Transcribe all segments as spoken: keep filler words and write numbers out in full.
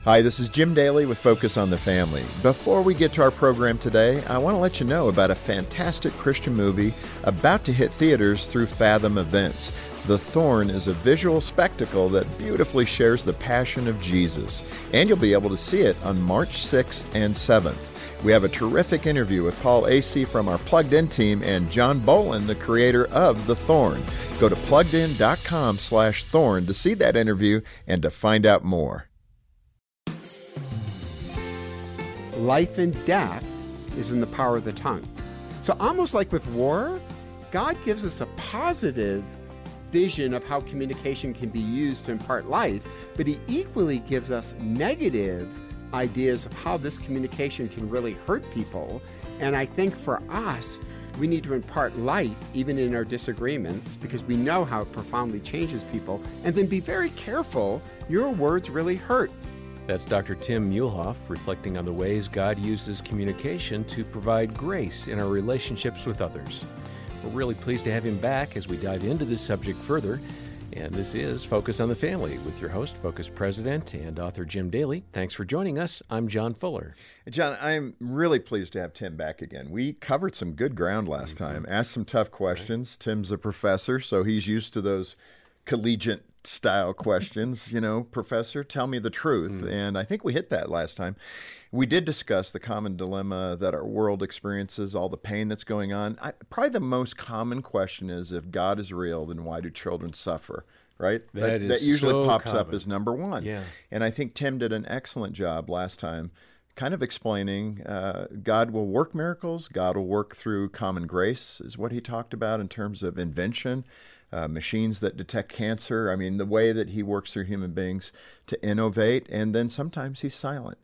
Hi, this is Jim Daly with Focus on the Family. Before we get to our program today, I want to let you know about a fantastic Christian movie about to hit theaters through Fathom Events. The Thorn is a visual spectacle that beautifully shares the passion of Jesus, and you'll be able to see it on March sixth and seventh. We have a terrific interview with Paul Acey from our Plugged In team and John Bolin, the creator of The Thorn. Go to pluggedin.com slash thorn to see that interview and to find out more. Life and death is in the power of the tongue. So almost like with war, God gives us a positive vision of how communication can be used to impart life, but he equally gives us negative ideas of how this communication can really hurt people. And I think for us, we need to impart life even in our disagreements because we know how it profoundly changes people. And then be very careful, your words really hurt. That's Doctor Tim Muehlhoff reflecting on the ways God uses communication to provide grace in our relationships with others. We're really pleased to have him back as we dive into this subject further. And this is Focus on the Family with your host, Focus President and author Jim Daly. Thanks for joining us. I'm John Fuller. John, I'm really pleased to have Tim back again. We covered some good ground last mm-hmm. time, asked some tough questions. Tim's a professor, so he's used to those collegiate style questions, you know, Professor, tell me the truth. Mm. And I think we hit that last time. We did discuss the common dilemma that our world experiences, all the pain that's going on. I, probably the most common question is, if God is real, then why do children suffer? Right? That, that, is that usually so pops common. up as number one. Yeah. And I think Tim did an excellent job last time kind of explaining uh, God will work miracles. God will work through common grace is what he talked about in terms of invention. Uh, machines that detect cancer. I mean, the way that he works through human beings to innovate, and then sometimes he's silent.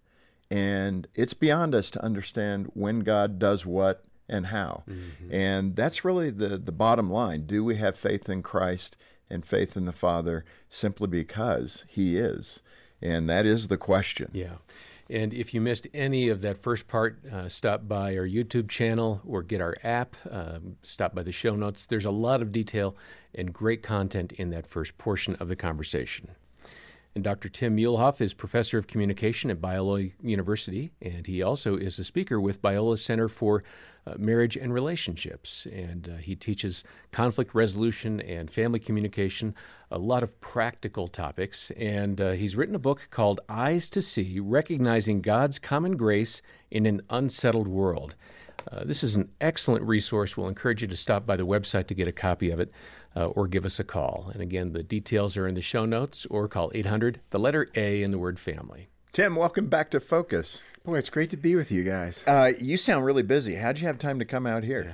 And it's beyond us to understand when God does what and how. Mm-hmm. And that's really the, the bottom line. Do we have faith in Christ and faith in the Father simply because he is? And that is the question. Yeah. And if you missed any of that first part, uh, stop by our YouTube channel or get our app. Um, stop by the show notes. There's a lot of detail and great content in that first portion of the conversation. And Doctor Tim Muehlhoff is professor of communication at Biola University, and he also is a speaker with Biola Center for uh, Marriage and Relationships. And uh, he teaches conflict resolution and family communication, a lot of practical topics. And uh, he's written a book called Eyes to See, Recognizing God's Common Grace in an Unsettled World. Uh, this is an excellent resource. We'll encourage you to stop by the website to get a copy of it. Uh, or give us a call. And again, the details are in the show notes, or call eight hundred, the letter A in the word family. Tim, welcome back to Focus. Boy, it's great to be with you guys. Uh, you sound really busy. How'd you have time to come out here?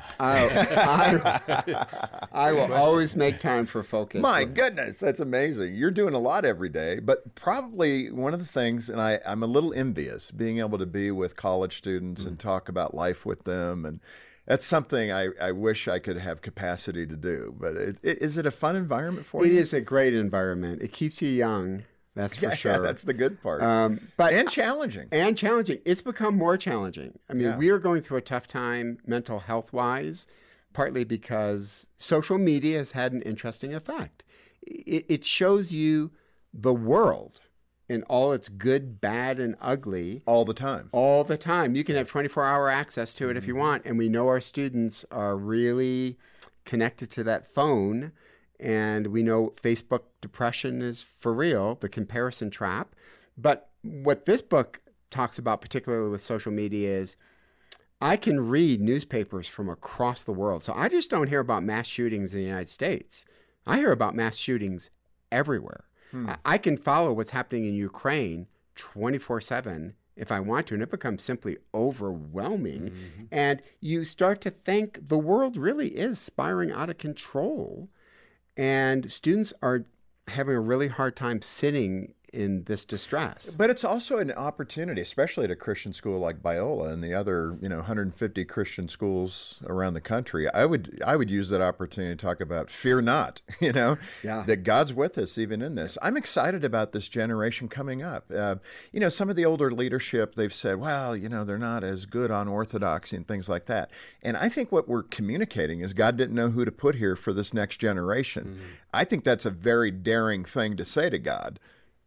I, I, I will always make time for Focus. My goodness, that's amazing. You're doing a lot every day, but probably one of the things, and I, I'm a little envious, being able to be with college students mm. and talk about life with them, and that's something I, I wish I could have capacity to do. But it, it, is it a fun environment for it you? It is a great environment. It keeps you young, that's for yeah, sure. Yeah, that's the good part. Um, but and challenging. And challenging. It's become more challenging. I mean, yeah. we are going through a tough time mental health-wise, partly because social media has had an interesting effect. It, it shows you the world in all its good, bad, and ugly. All the time. All the time. You can have twenty-four hour access to it mm-hmm. if you want. And we know our students are really connected to that phone. And we know Facebook depression is for real, the comparison trap. But what this book talks about, particularly with social media, is I can read newspapers from across the world. So I just don't hear about mass shootings in the United States. I hear about mass shootings everywhere. Hmm. I can follow what's happening in Ukraine twenty-four seven if I want to, and it becomes simply overwhelming. Mm-hmm. And you start to think the world really is spiraling out of control, and students are having a really hard time sitting in this distress. But it's also an opportunity, especially at a Christian school like Biola and the other, you know, one hundred fifty Christian schools around the country. I would I would use that opportunity to talk about fear not, you know, yeah. that God's with us even in this. I'm excited about this generation coming up. Uh, you know, some of the older leadership, they've said, well, you know, they're not as good on orthodoxy and things like that. And I think what we're communicating is God didn't know who to put here for this next generation. Mm-hmm. I think that's a very daring thing to say to God.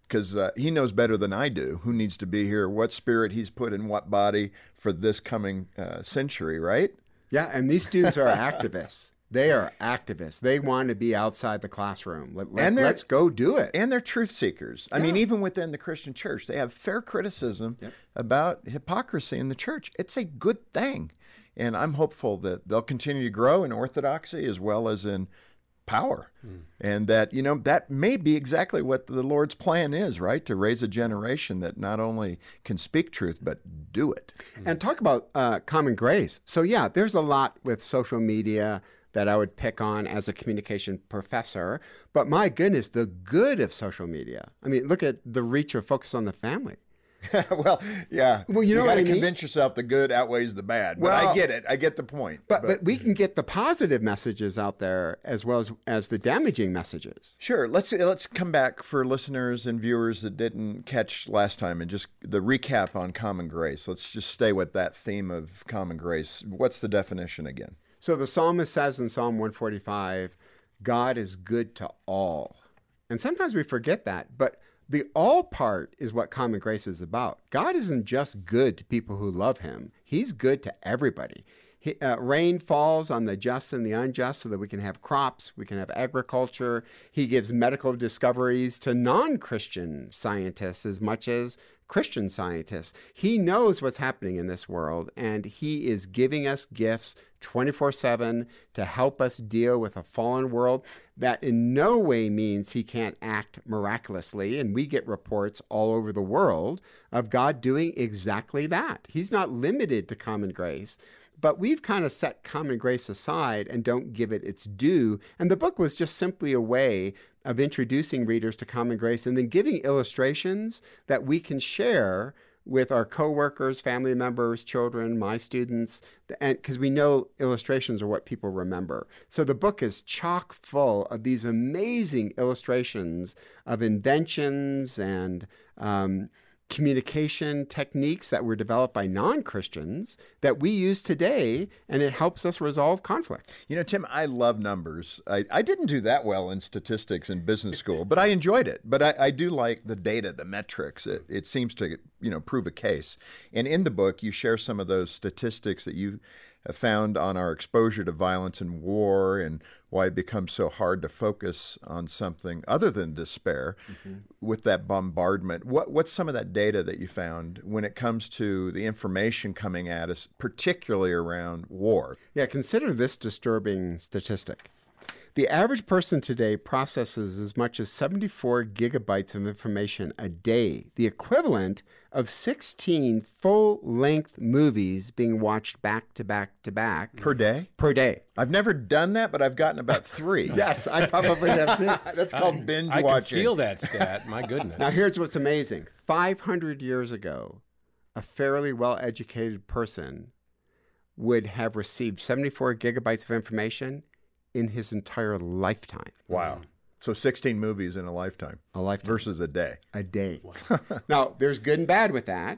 because uh, he knows better than I do who needs to be here, what spirit he's put in what body for this coming uh, century, right? Yeah, and these students are activists. They are activists. They want to be outside the classroom. Let, let, And they're- let's go do it. And they're truth seekers. I mean, even within the Christian church, they have fair criticism about hypocrisy in the church. It's a good thing. And I'm hopeful that they'll continue to grow in orthodoxy as well as in power. Mm. And that, you know, that may be exactly what the Lord's plan is, right? To raise a generation that not only can speak truth, but do it. And talk about uh, common grace. So, yeah, there's a lot with social media that I would pick on as a communication professor. But my goodness, the good of social media. I mean, look at the reach of Focus on the Family. well, yeah. Well, you know you what got I to mean? convince yourself the good outweighs the bad. But Well, I get it. I get the point. But, but we can get the positive messages out there as well as, as the damaging messages. Sure. Let's let's come back for listeners and viewers that didn't catch last time and just the recap on common grace. Let's just stay with that theme of common grace. What's the definition again? So the psalmist says in Psalm one forty-five, God is good to all. And sometimes we forget that, but the all part is what common grace is about. God isn't just good to people who love him. He's good to everybody. He, uh, rain falls on the just and the unjust so that we can have crops, we can have agriculture. He gives medical discoveries to non-Christian scientists as much as Christian scientists. He knows what's happening in this world, and he is giving us gifts twenty-four seven to help us deal with a fallen world. That in no way means he can't act miraculously, and we get reports all over the world of God doing exactly that. He's not limited to common grace, but we've kind of set common grace aside and don't give it its due. And the book was just simply a way of introducing readers to common grace and then giving illustrations that we can share with our coworkers, family members, children, my students, and because we know illustrations are what people remember. So the book is chock full of these amazing illustrations of inventions and um, communication techniques that were developed by non-Christians that we use today, and it helps us resolve conflict. You know, Tim, I love numbers. I, I didn't do that well in statistics in business school, but I enjoyed it. But I, I do like the data, the metrics. It, it seems to, you know, prove a case. And in the book, you share some of those statistics that you found on our exposure to violence and war and why it becomes so hard to focus on something other than despair mm-hmm. with that bombardment. What, what's some of that data that you found when it comes to the information coming at us, particularly around war? Yeah, consider this disturbing statistic. The average person today processes as much as seventy-four gigabytes of information a day, the equivalent of sixteen full-length movies being watched back to back to back. Per day? Per day. I've never done that, but I've gotten about three. Yes, I probably have too. That's called I, binge I watching. I can feel that stat. My goodness. Now, here's what's amazing. five hundred years ago, a fairly well-educated person would have received seventy-four gigabytes of information in his entire lifetime. Wow. So sixteen movies in a lifetime. A lifetime. Versus a day. A day. Wow. Now, there's good and bad with that,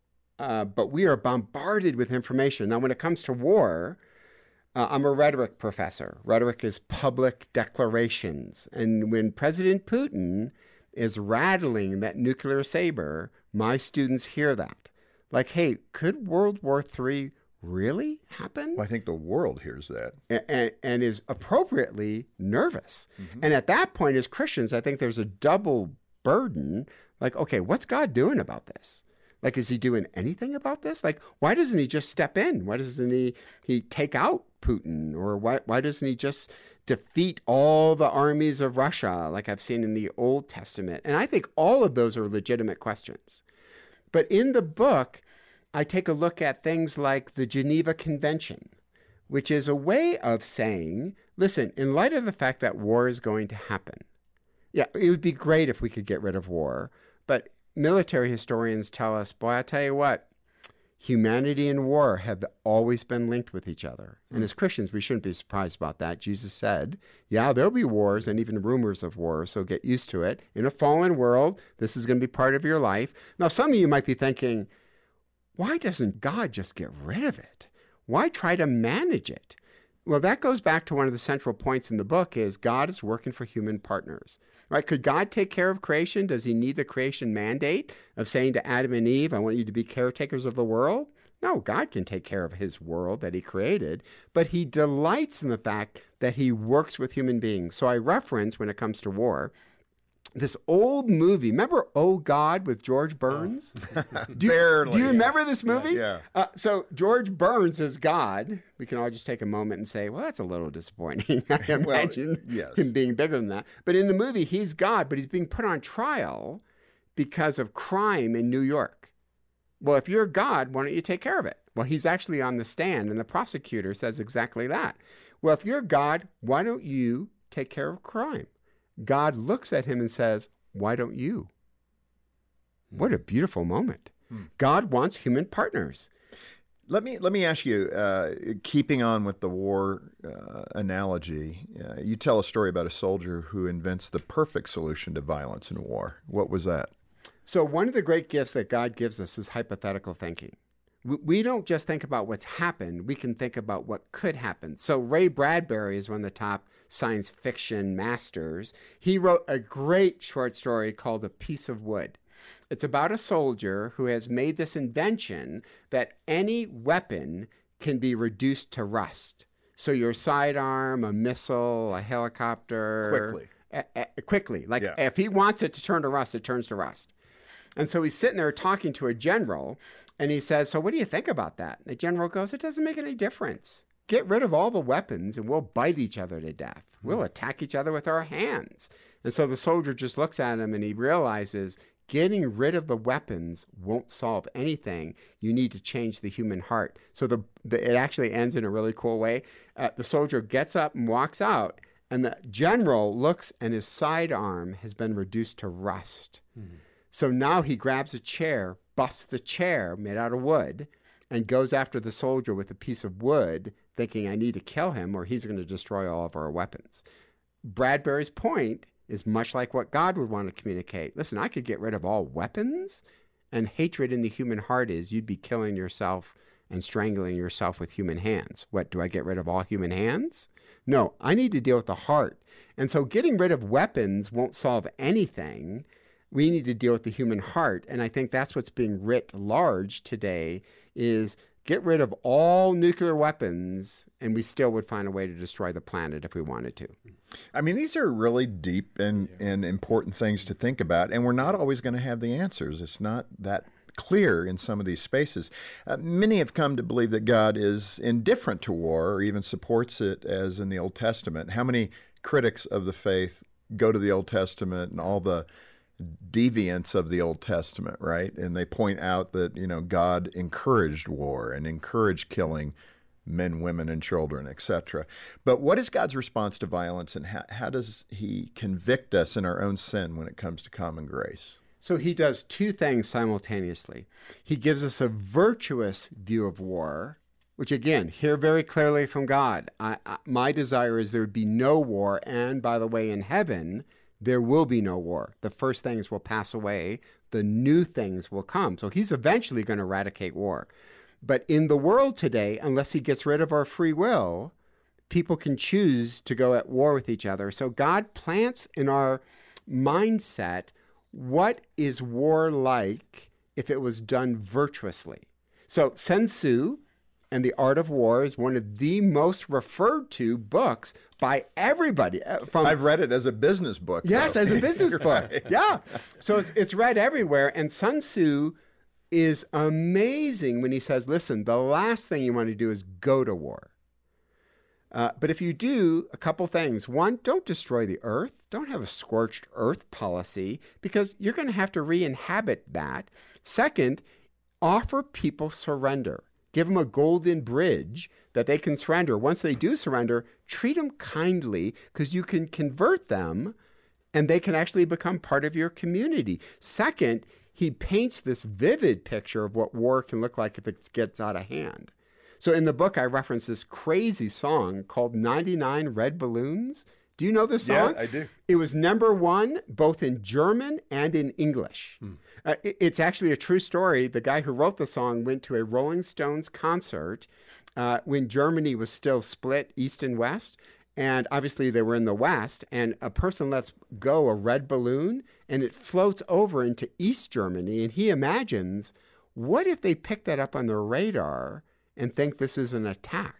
uh, but we are bombarded with information. Now, when it comes to war, uh, I'm a rhetoric professor. Rhetoric is public declarations. And when President Putin is rattling that nuclear saber, my students hear that. Like, hey, could World War Three really happen? Well, I think the world hears that. And, and, and is appropriately nervous. Mm-hmm. And at that point, as Christians, I think there's a double burden. Like, okay, what's God doing about this? Like, is he doing anything about this? Like, why doesn't he just step in? Why doesn't he he take out Putin? Or why, why doesn't he just defeat all the armies of Russia like I've seen in the Old Testament? And I think all of those are legitimate questions. But in the book, I take a look at things like the Geneva Convention, which is a way of saying, listen, in light of the fact that war is going to happen, yeah, it would be great if we could get rid of war, but military historians tell us, boy, I tell you what, humanity and war have always been linked with each other. And as Christians, we shouldn't be surprised about that. Jesus said, yeah, there'll be wars and even rumors of war, so get used to it. In a fallen world, this is going to be part of your life. Now, some of you might be thinking, why doesn't God just get rid of it? Why try to manage it? Well, that goes back to one of the central points in the book is God is working for human partners. Right? Could God take care of creation? Does he need the creation mandate of saying to Adam and Eve, I want you to be caretakers of the world? No, God can take care of his world that he created, but he delights in the fact that he works with human beings. So I reference, when it comes to war, this old movie. Remember Oh God with George Burns? Oh. do, you, Barely, do you remember yes. this movie? Yeah. Uh, so George Burns is God. We can all just take a moment and say, well, that's a little disappointing. I imagine well, yes. him being bigger than that. But in the movie, he's God, but he's being put on trial because of crime in New York. Well, if you're God, why don't you take care of it? Well, he's actually on the stand, and the prosecutor says exactly that. Well, if you're God, why don't you take care of crime? God looks at him and says, why don't you? What a beautiful moment. Hmm. God wants human partners. Let me let me ask you, uh, keeping on with the war uh, analogy, uh, you tell a story about a soldier who invents the perfect solution to violence in war. What was that? So one of the great gifts that God gives us is hypothetical thinking. We don't just think about what's happened. We can think about what could happen. So Ray Bradbury is one of the top science fiction masters. He wrote a great short story called A Piece of Wood. It's about a soldier who has made this invention that any weapon can be reduced to rust. So your sidearm, a missile, a helicopter. Quickly. A, a, quickly. Like yeah. if he wants it to turn to rust, it turns to rust. And so he's sitting there talking to a general, and he says, so what do you think about that? And the general goes, it doesn't make any difference. Get rid of all the weapons and we'll bite each other to death. We'll attack each other with our hands. And so the soldier just looks at him and he realizes getting rid of the weapons won't solve anything. You need to change the human heart. So the, the it actually ends in a really cool way. Uh, the soldier gets up and walks out, and the general looks and his sidearm has been reduced to rust. Mm-hmm. So now he grabs a chair, busts the chair made out of wood, and goes after the soldier with a piece of wood, thinking, I need to kill him or he's going to destroy all of our weapons. Bradbury's point is much like what God would want to communicate. Listen, I could get rid of all weapons, and hatred in the human heart is you'd be killing yourself and strangling yourself with human hands. What, do I get rid of all human hands? No, I need to deal with the heart. And so getting rid of weapons won't solve anything. We need to deal with the human heart. And I think that's what's being writ large today is get rid of all nuclear weapons, and we still would find a way to destroy the planet if we wanted to. I mean, these are really deep and, and important things to think about, and we're not always going to have the answers. It's not that clear in some of these spaces. Uh, many have come to believe that God is indifferent to war or even supports it, as in the Old Testament. How many critics of the faith go to the Old Testament and all the deviants of the Old Testament, right? And they point out that, you know, God encouraged war and encouraged killing men, women, and children, et cetera. But what is God's response to violence, and how, how does he convict us in our own sin when it comes to common grace? So he does two things simultaneously. He gives us a virtuous view of war, which again, hear very clearly from God. I, I, my desire is there would be no war, and by the way, in heaven, there will be no war. The first things will pass away. The new things will come. So he's eventually going to eradicate war. But in the world today, unless he gets rid of our free will, people can choose to go at war with each other. So God plants in our mindset, what is war like if it was done virtuously? So Sun Tzu and The Art of War is one of the most referred to books by everybody. From, I've read it as a business book. Yes, though. as a business book. Right. Yeah. So it's, it's read everywhere. And Sun Tzu is amazing when he says, listen, the last thing you want to do is go to war. Uh, but if you do, a couple things. One, don't destroy the earth. Don't have a scorched earth policy, because you're going to have to re-inhabit that. Second, offer people surrender. Give them a golden bridge that they can surrender. Once they do surrender, treat them kindly, because you can convert them and they can actually become part of your community. Second, he paints this vivid picture of what war can look like if it gets out of hand. So in the book, I reference this crazy song called ninety-nine Red Balloons. Do you know this song? Yeah, I do. It was number one both in German and in English. Mm. Uh, it, it's actually a true story. The guy who wrote the song went to a Rolling Stones concert uh, when Germany was still split east and west. And obviously they were in the West, and a person lets go a red balloon, and it floats over into East Germany. And he imagines, what if they pick that up on their radar and think this is an attack?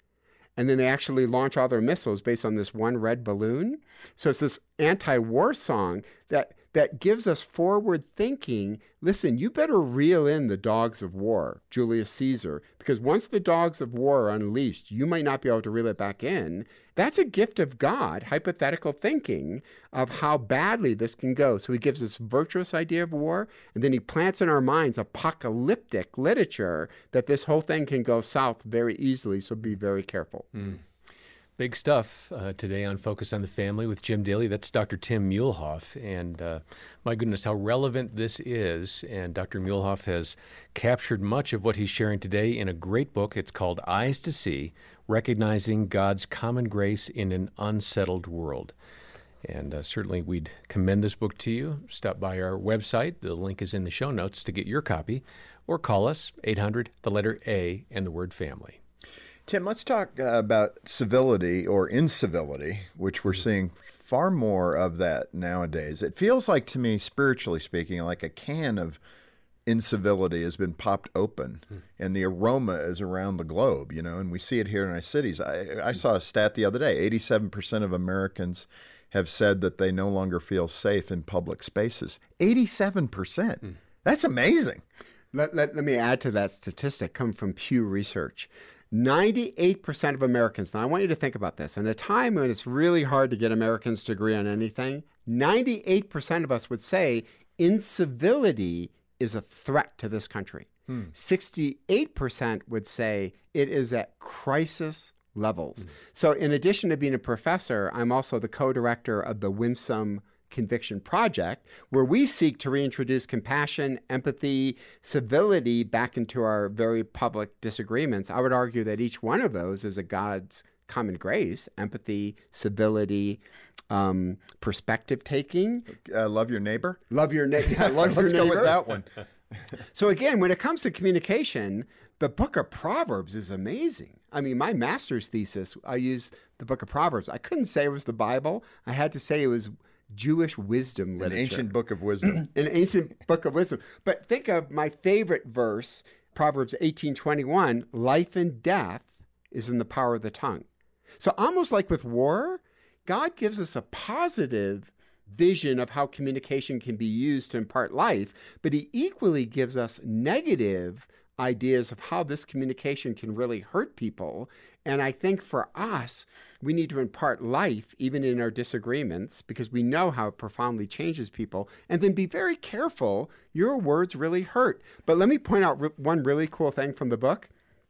And then they actually launch all their missiles based on this one red balloon. So it's this anti-war song that that gives us forward thinking. Listen, you better reel in the dogs of war, Julius Caesar, because once the dogs of war are unleashed, you might not be able to reel it back in. That's a gift of God, hypothetical thinking of how badly this can go. So he gives this virtuous idea of war, and then he plants in our minds apocalyptic literature that this whole thing can go south very easily, so be very careful. Mm. Big stuff uh, today on Focus on the Family with Jim Daly. That's Doctor Tim Muehlhoff. And uh, my goodness, how relevant this is. And Doctor Muehlhoff has captured much of what he's sharing today in a great book. It's called Eyes to See, Recognizing God's Common Grace in an Unsettled World. And uh, certainly we'd commend this book to you. Stop by our website. The link is in the show notes to get your copy. Or call us, eight hundred, the letter A, and the word family. Tim, let's talk uh, about civility or incivility, which we're seeing far more of that nowadays. It feels like, to me, spiritually speaking, like a can of incivility has been popped open, mm. and the aroma is around the globe, you know, and we see it here in our cities. I, I saw a stat the other day, eighty-seven percent of Americans have said that they no longer feel safe in public spaces. eighty-seven percent. Mm. That's amazing. Let, let, let me add to that statistic, come from Pew Research. ninety-eight percent of Americans, now I want you to think about this, in a time when it's really hard to get Americans to agree on anything, ninety-eight percent of us would say incivility is a threat to this country. Hmm. sixty-eight percent would say it is at crisis levels. Hmm. So in addition to being a professor, I'm also the co-director of the Winsome Conviction Project, where we seek to reintroduce compassion, empathy, civility back into our very public disagreements. I would argue that each one of those is a God's common grace: empathy, civility, um, perspective taking. Uh, love your neighbor. Love your, na- yeah, love Let's your neighbor. go with that one. So again, when it comes to communication, the book of Proverbs is amazing. I mean, my master's thesis, I used the book of Proverbs. I couldn't say it was the Bible. I had to say it was Jewish wisdom literature. An ancient book of wisdom. An ancient book of wisdom. But think of my favorite verse, Proverbs eighteen twenty-one, life and death is in the power of the tongue. So almost like with war, God gives us a positive vision of how communication can be used to impart life, but he equally gives us negative ideas of how this communication can really hurt people. And I think for us, we need to impart life even in our disagreements, because we know how it profoundly changes people. And then be very careful. Your words really hurt. But let me point out re- one really cool thing from the book.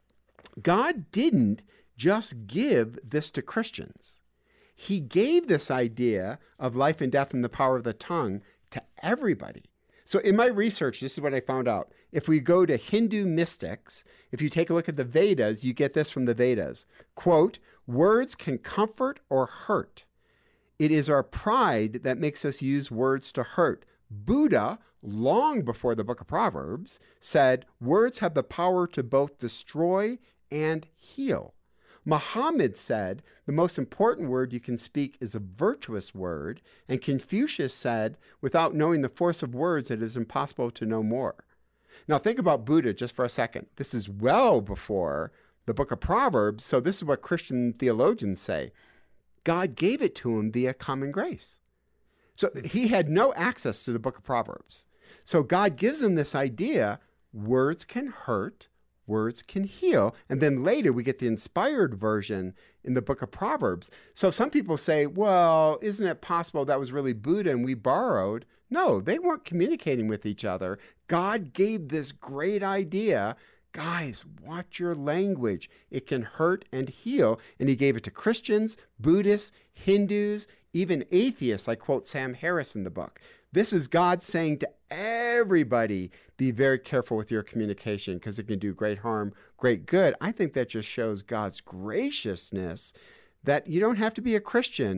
God didn't just give this to Christians. He gave this idea of life and death and the power of the tongue to everybody. So in my research, this is what I found out. If we go to Hindu mystics, if you take a look at the Vedas, you get this from the Vedas. Quote, words can comfort or hurt. It is our pride that makes us use words to hurt. Buddha, long before the book of Proverbs, said words have the power to both destroy and heal. Muhammad said the most important word you can speak is a virtuous word, and Confucius said, without knowing the force of words, it is impossible to know more. Now think about Buddha just for a second. This is well before the book of Proverbs, so this is what Christian theologians say. God gave it to him via common grace. So he had no access to the book of Proverbs. So God gives him this idea, words can hurt, words can heal. And then later we get the inspired version in the book of Proverbs. So some people say, well, isn't it possible that was really Buddha and we borrowed? No, they weren't communicating with each other. God gave this great idea. Guys, watch your language. It can hurt and heal. And he gave it to Christians, Buddhists, Hindus, even atheists. I quote Sam Harris in the book. This is God saying to everybody, be very careful with your communication because it can do great harm, great good. I think that just shows God's graciousness, that you don't have to be a Christian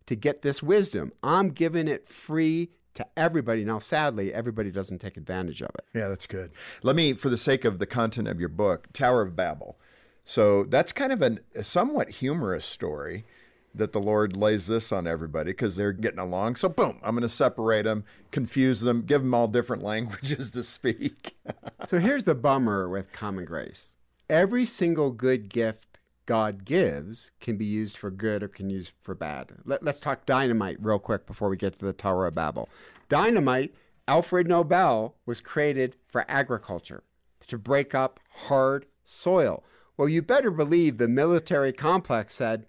to get this wisdom. I'm giving it free to everybody. Now, sadly, everybody doesn't take advantage of it. Yeah, that's good. Let me, for the sake of the content of your book, Tower of Babel. So that's kind of an, a somewhat humorous story that the Lord lays this on everybody because they're getting along. So boom, I'm going to separate them, confuse them, give them all different languages to speak. So here's the bummer with common grace. Every single good gift God gives can be used for good or can be used for bad. Let, let's talk dynamite real quick before we get to the Tower of Babel. Dynamite, Alfred Nobel, was created for agriculture, to break up hard soil. Well, you better believe the military complex said,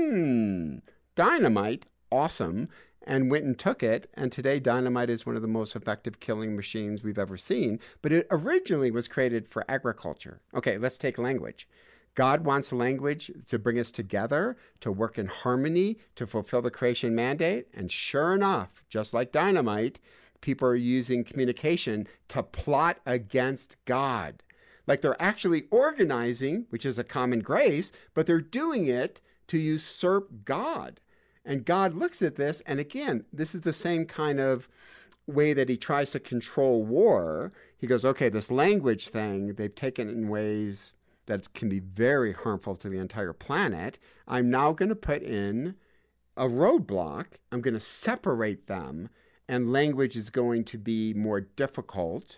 hmm, dynamite, awesome, and went and took it. And today, dynamite is one of the most effective killing machines we've ever seen. But it originally was created for agriculture. Okay, let's take language. God wants language to bring us together, to work in harmony, to fulfill the creation mandate. And sure enough, just like dynamite, people are using communication to plot against God. Like they're actually organizing, which is a common grace, but they're doing it to usurp God. And God looks at this, and again, this is the same kind of way that he tries to control war. He goes, okay, this language thing, they've taken it in ways that can be very harmful to the entire planet. I'm now going to put in a roadblock. I'm going to separate them, and language is going to be more difficult.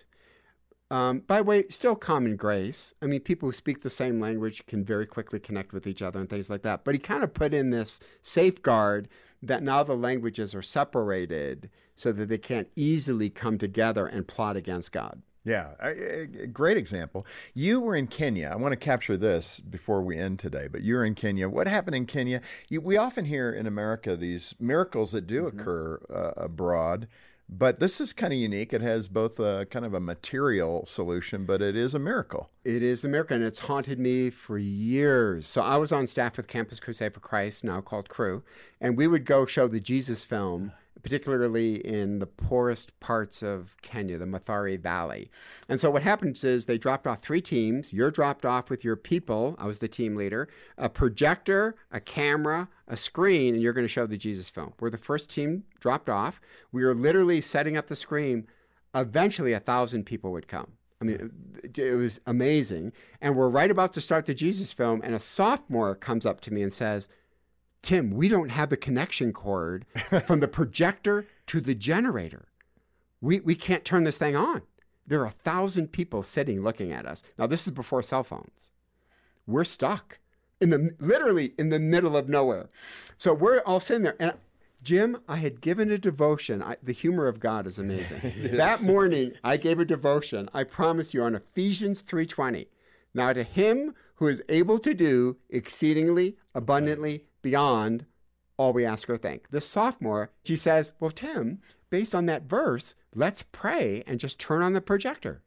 Um, by the way, still common grace. I mean, people who speak the same language can very quickly connect with each other and things like that. But he kind of put in this safeguard that now the languages are separated so that they can't easily come together and plot against God. Yeah, a, a great example. You were in Kenya. I want to capture this before we end today, but you were in Kenya. What happened in Kenya? You, we often hear in America these miracles that do mm-hmm. occur uh, abroad, but this is kind of unique. It has both a kind of a material solution, but it is a miracle. It is a miracle, and it's haunted me for years. So I was on staff with Campus Crusade for Christ, now called Cru, and we would go show the Jesus film, particularly in the poorest parts of Kenya, the Mathare Valley. And so what happens is they dropped off three teams. You're dropped off with your people. I was the team leader. A projector, a camera, a screen, and you're going to show the Jesus film. We're the first team dropped off. We were literally setting up the screen. Eventually, a thousand people would come. I mean, it, it was amazing. And we're right about to start the Jesus film, and a sophomore comes up to me and says, Tim, we don't have the connection cord from the projector to the generator. We we can't turn this thing on. There are a thousand people sitting looking at us. Now, this is before cell phones. We're stuck in the literally in the middle of nowhere. So we're all sitting there. And Jim, I had given a devotion. I, the humor of God is amazing. That morning, I gave a devotion. I promise you on Ephesians three twenty. Now to him who is able to do exceedingly abundantly beyond all we ask or think. This sophomore, she says, well, Tim, based on that verse, let's pray and just turn on the projector.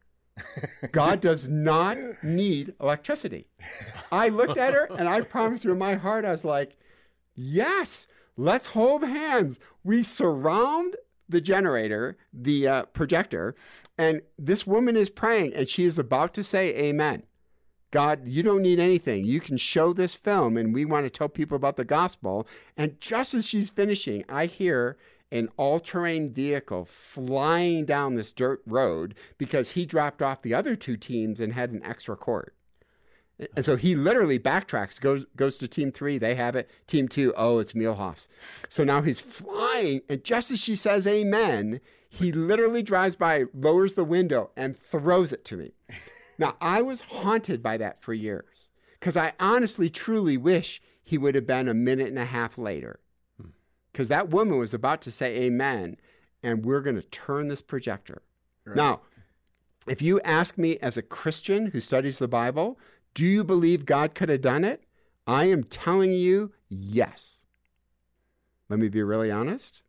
God does not need electricity. I looked at her and I promised you in my heart, I was like, yes, let's hold hands. We surround the generator, the uh, projector, and this woman is praying and she is about to say amen. God, you don't need anything. You can show this film, and we want to tell people about the gospel. And just as she's finishing, I hear an all-terrain vehicle flying down this dirt road because he dropped off the other two teams and had an extra cord. And so he literally backtracks, goes goes to team three. They have it. Team two, oh, it's Mielhoff's. So now he's flying, and just as she says amen, he literally drives by, lowers the window, and throws it to me. Now, I was haunted by that for years because I honestly, truly wish he would have been a minute and a half later because that woman was about to say amen, and we're going to turn this projector. Right. Now, if you ask me as a Christian who studies the Bible, do you believe God could have done it? I am telling you, yes. Let me be really honest.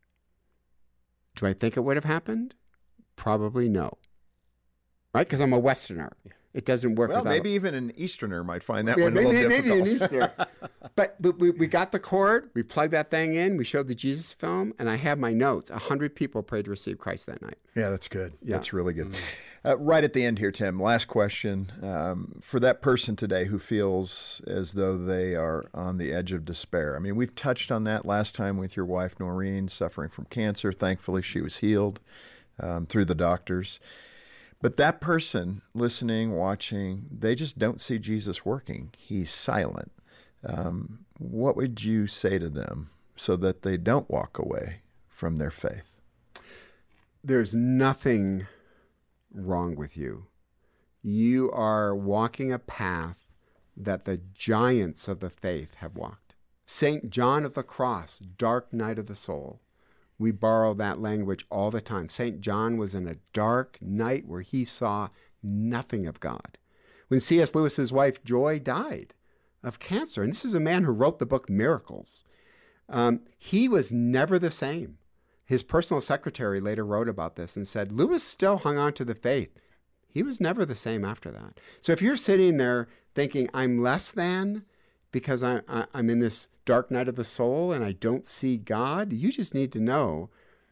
Do I think it would have happened? Probably no. Right? Because I'm a Westerner. Yeah. It doesn't work. Well, without maybe even an Easterner might find that yeah, one maybe, a little maybe difficult. Maybe an Easter. But, but we, we got the cord. We plugged that thing in. We showed the Jesus film. And I have my notes. A hundred people prayed to receive Christ that night. Yeah, that's good. Yeah. That's really good. Mm. Uh, right at the end here, Tim, last question. Um, for that person today who feels as though they are on the edge of despair. I mean, we've touched on that last time with your wife, Noreen, suffering from cancer. Thankfully, she was healed um, through the doctors. But that person listening, watching, they just don't see Jesus working. He's silent. Um, what would you say to them so that they don't walk away from their faith? There's nothing wrong with you. You are walking a path that the giants of the faith have walked. Saint John of the Cross, dark night of the soul. We borrow that language all the time. Saint John was in a dark night where he saw nothing of God. When C S Lewis's wife Joy died of cancer, and this is a man who wrote the book Miracles, um, he was never the same. His personal secretary later wrote about this and said, Lewis still hung on to the faith. He was never the same after that. So if you're sitting there thinking, I'm less than because I, I, I'm in this dark night of the soul and I don't see God, you just need to know,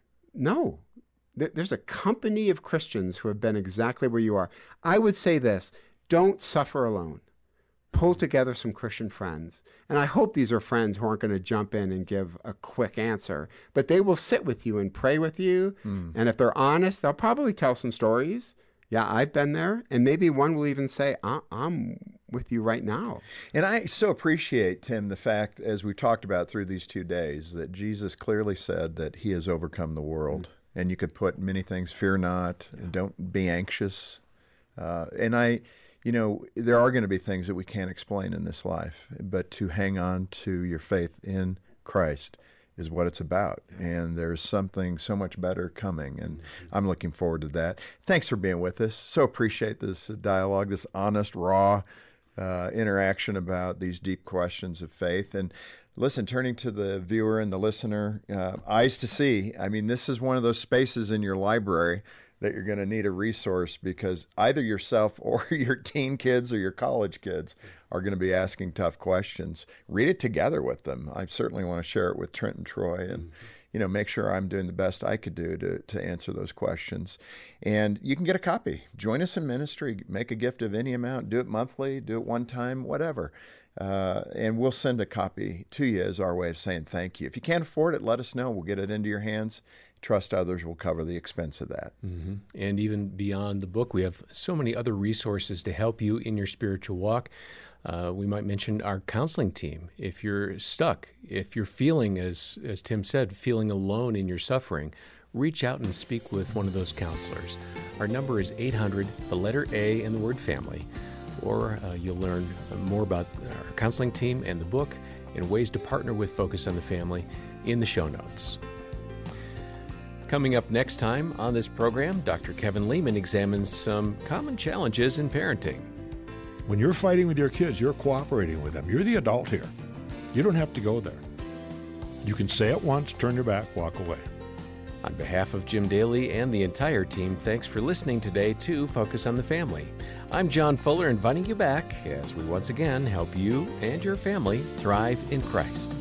no, th- there's a company of Christians who have been exactly where you are. I would say this, don't suffer alone. Pull together some Christian friends. And I hope these are friends who aren't going to jump in and give a quick answer, but they will sit with you and pray with you. Mm. And if they're honest, they'll probably tell some stories. Yeah, I've been there. And maybe one will even say, I- I'm with you right now. And I so appreciate, Tim, the fact, as we talked about through these two days, that Jesus clearly said that he has overcome the world. Mm. And you could put many things, fear not, yeah. and don't be anxious. Uh, and I... You know, there are going to be things that we can't explain in this life, but to hang on to your faith in Christ is what it's about. And there's something so much better coming, and I'm looking forward to that. Thanks for being with us. So appreciate this dialogue, this honest, raw uh, interaction about these deep questions of faith. And listen, turning to the viewer and the listener, uh, eyes to see. I mean, this is one of those spaces in your library that you're going to need a resource because either yourself or your teen kids or your college kids are going to be asking tough questions. Read it together with them. I certainly want to share it with Trent and Troy and, mm-hmm. you know, make sure I'm doing the best I could do to, to answer those questions. And you can get a copy. Join us in ministry. Make a gift of any amount. Do it monthly. Do it one time, whatever. Uh, and we'll send a copy to you as our way of saying thank you. If you can't afford it, let us know. We'll get it into your hands. Trust others will cover the expense of that. Mm-hmm. And even beyond the book, we have so many other resources to help you in your spiritual walk. Uh, we might mention our counseling team. If you're stuck, if you're feeling, as, as Tim said, feeling alone in your suffering, reach out and speak with one of those counselors. Our number is eight hundred, the letter A, and the word family. Or uh, you'll learn more about our counseling team and the book and ways to partner with Focus on the Family in the show notes. Coming up next time on this program, Doctor Kevin Lehman examines some common challenges in parenting. When you're fighting with your kids, you're cooperating with them. You're the adult here. You don't have to go there. You can say it once, turn your back, walk away. On behalf of Jim Daly and the entire team, thanks for listening today to Focus on the Family. I'm John Fuller, inviting you back as we once again help you and your family thrive in Christ.